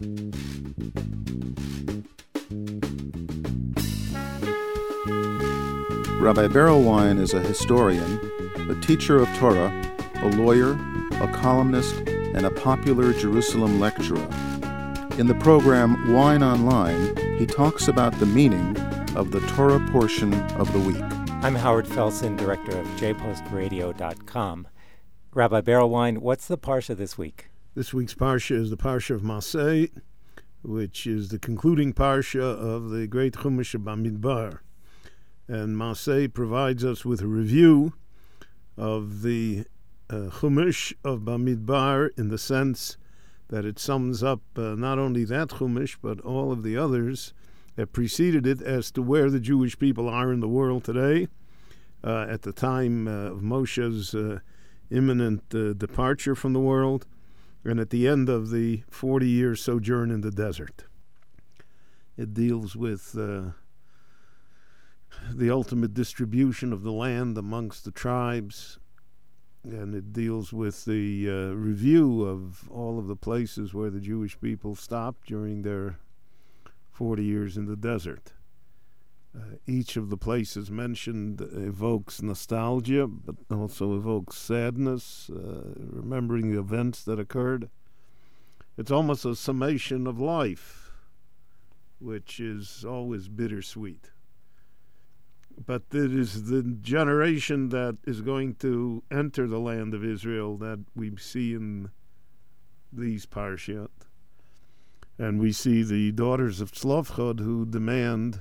Rabbi Berelwein is a historian, a teacher of Torah, a lawyer, a columnist, and a popular Jerusalem lecturer. In the program Wine Online, he talks about the meaning of the Torah portion of the week. I'm Howard Felsen, director of jpostradio.com. Rabbi Berelwein, what's the parsha this week? This week's parsha is the parsha of Masei, which is the concluding parsha of the great Chumash of Bamidbar. And Masei provides us with a review of the Chumash of Bamidbar in the sense that it sums up not only that Chumash, but all of the others that preceded it as to where the Jewish people are in the world today at the time of Moshe's imminent departure from the world and at the end of the 40-year sojourn in the desert. It deals with the ultimate distribution of the land amongst the tribes, and it deals with the review of all of the places where the Jewish people stopped during their 40 years in the desert. Each of the places mentioned evokes nostalgia, but also evokes sadness, remembering the events that occurred. It's almost a summation of life, which is always bittersweet. But it is the generation that is going to enter the land of Israel that we see in these parashat. And we see the daughters of Tzlofchad who demand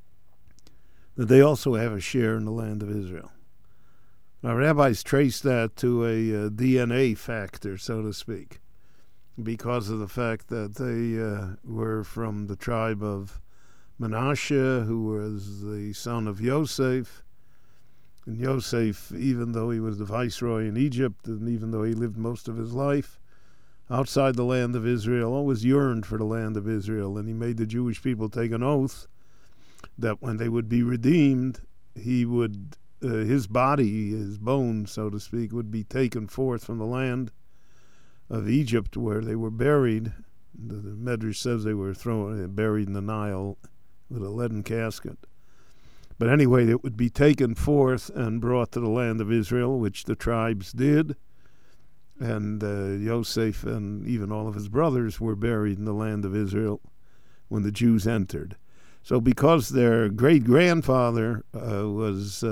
that they also have a share in the land of Israel. Now, rabbis trace that to a DNA factor, so to speak, because of the fact that they were from the tribe of Menashe, who was the son of Yosef. And Yosef, even though he was the viceroy in Egypt, and even though he lived most of his life outside the land of Israel, always yearned for the land of Israel. And he made the Jewish people take an oath that when they would be redeemed, he would, his body, his bones, so to speak, would be taken forth from the land of Egypt where they were buried. The Medrash says they were buried in the Nile with a leaden casket. But anyway, it would be taken forth and brought to the land of Israel, which the tribes did. And Yosef and even all of his brothers were buried in the land of Israel when the Jews entered. So because their great-grandfather was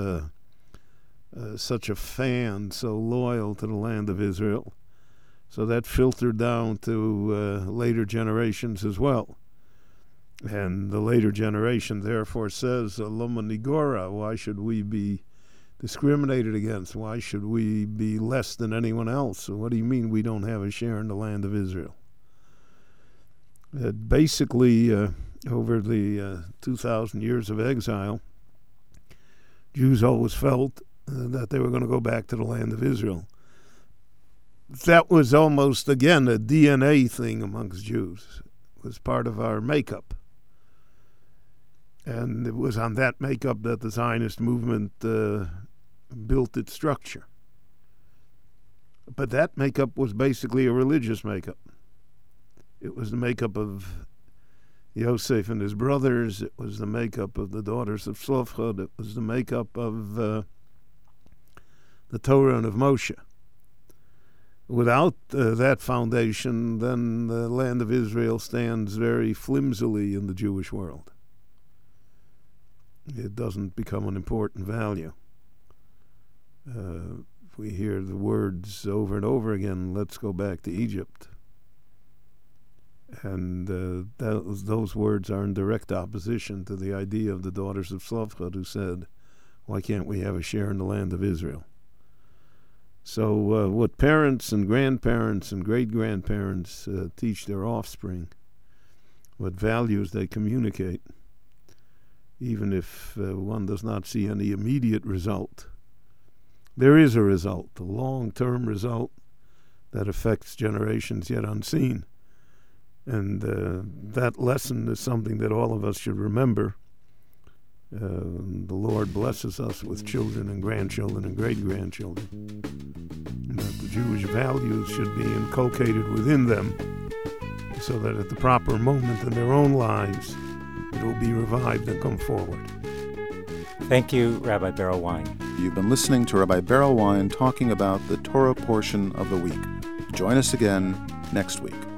such a fan, so loyal to the land of Israel, so that filtered down to later generations as well. And the later generation therefore says, Loma Nigora, why should we be discriminated against? Why should we be less than anyone else? So what do you mean we don't have a share in the land of Israel? Basically, over the 2,000 years of exile, Jews always felt that they were going to go back to the land of Israel. That was almost, again, a DNA thing amongst Jews. It was part of our makeup. And it was on that makeup that the Zionist movement built its structure. But that makeup was basically a religious makeup. It was the makeup of Yosef and his brothers. It was the makeup of the daughters of Tzlofchad. It was the makeup of the Torah and of Moshe. Without that foundation, then the land of Israel stands very flimsily in the Jewish world. It doesn't become an important value. We hear the words over and over again, let's go back to Egypt. And those words are in direct opposition to the idea of the daughters of Tzlofchad who said, why can't we have a share in the land of Israel? So what parents and grandparents and great-grandparents teach their offspring, what values they communicate, even if one does not see any immediate result, there is a result, a long-term result that affects generations yet unseen. And that lesson is something that all of us should remember. The Lord blesses us with children and grandchildren and great-grandchildren. That the Jewish values should be inculcated within them so that at the proper moment in their own lives, it will be revived and come forward. Thank you, Rabbi Berel Wein. You've been listening to Rabbi Berel Wein talking about the Torah portion of the week. Join us again next week.